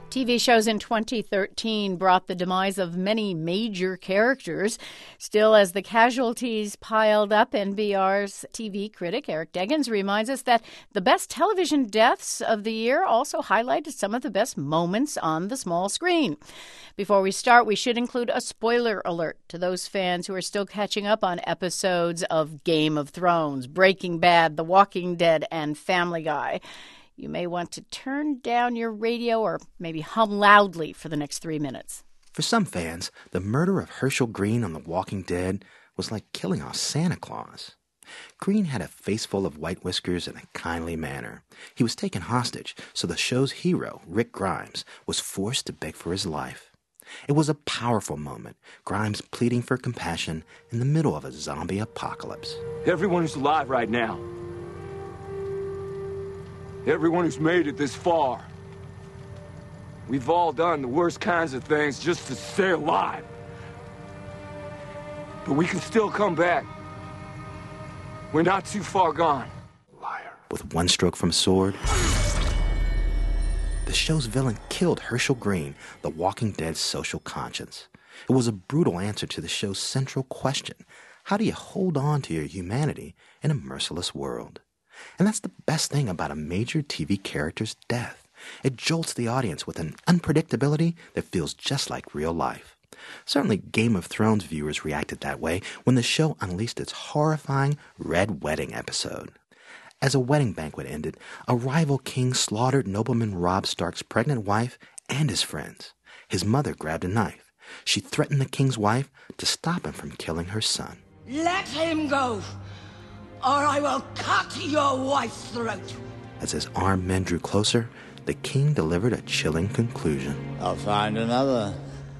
TV shows in 2013 brought the demise of many major characters. Still, as the casualties piled up, NPR's TV critic Eric Deggans reminds us that the best television deaths of the year also highlighted some of the best moments on the small screen. Before we start, we should include a spoiler alert to those fans who are still catching up on episodes of Game of Thrones, Breaking Bad, The Walking Dead, and Family Guy. You may want to turn down your radio or maybe hum loudly for the next 3 minutes. For some fans, the murder of Herschel Green on The Walking Dead was like killing off Santa Claus. Green had a face full of white whiskers and a kindly manner. He was taken hostage, so the show's hero, Rick Grimes, was forced to beg for his life. It was a powerful moment, Grimes pleading for compassion in the middle of a zombie apocalypse. Everyone who's alive right now, everyone who's made it this far, we've all done the worst kinds of things just to stay alive. But we can still come back. We're not too far gone. Liar. With one stroke from a sword, the show's villain killed Herschel Green, the Walking Dead's social conscience. It was a brutal answer to the show's central question: how do you hold on to your humanity in a merciless world? And that's the best thing about a major TV character's death. It jolts the audience with an unpredictability that feels just like real life. Certainly Game of Thrones viewers reacted that way when the show unleashed its horrifying Red Wedding episode. As a wedding banquet ended, a rival king slaughtered nobleman Robb Stark's pregnant wife and his friends. His mother grabbed a knife. She threatened the king's wife to stop him from killing her son. Let him go, or I will cut your wife's throat. As his armed men drew closer, the king delivered a chilling conclusion. I'll find another.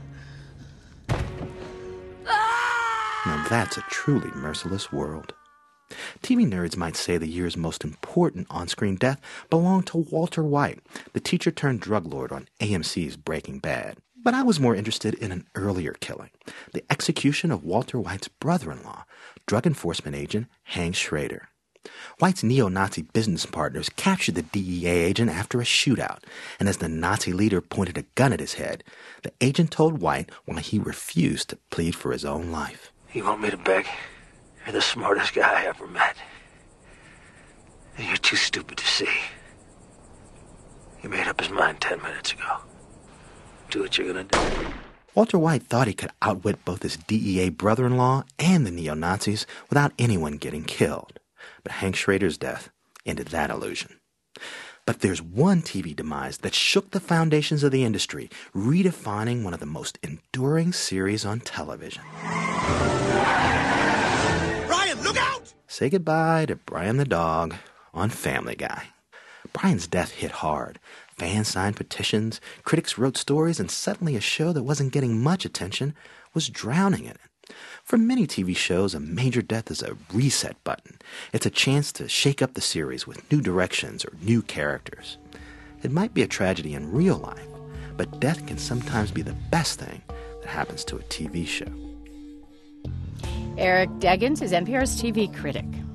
Now that's a truly merciless world. TV nerds might say the year's most important on-screen death belonged to Walter White, the teacher-turned-drug lord on AMC's Breaking Bad. But I was more interested in an earlier killing, the execution of Walter White's brother-in-law, drug enforcement agent Hank Schrader. White's neo-Nazi business partners captured the DEA agent after a shootout, and as the Nazi leader pointed a gun at his head, the agent told White why he refused to plead for his own life. You want me to beg? You're the smartest guy I ever met. And you're too stupid to see. He made up his mind 10 minutes ago. Do what you're gonna do. Walter White thought he could outwit both his DEA brother-in-law and the neo-Nazis without anyone getting killed. But Hank Schrader's death ended that illusion. But there's one TV demise that shook the foundations of the industry, redefining one of the most enduring series on television. Brian, look out! Say goodbye to Brian the dog on Family Guy. Brian's death hit hard. Fans signed petitions, critics wrote stories, and suddenly a show that wasn't getting much attention was drowning in it. For many TV shows, a major death is a reset button. It's a chance to shake up the series with new directions or new characters. It might be a tragedy in real life, but death can sometimes be the best thing that happens to a TV show. Eric Deggans is NPR's TV critic.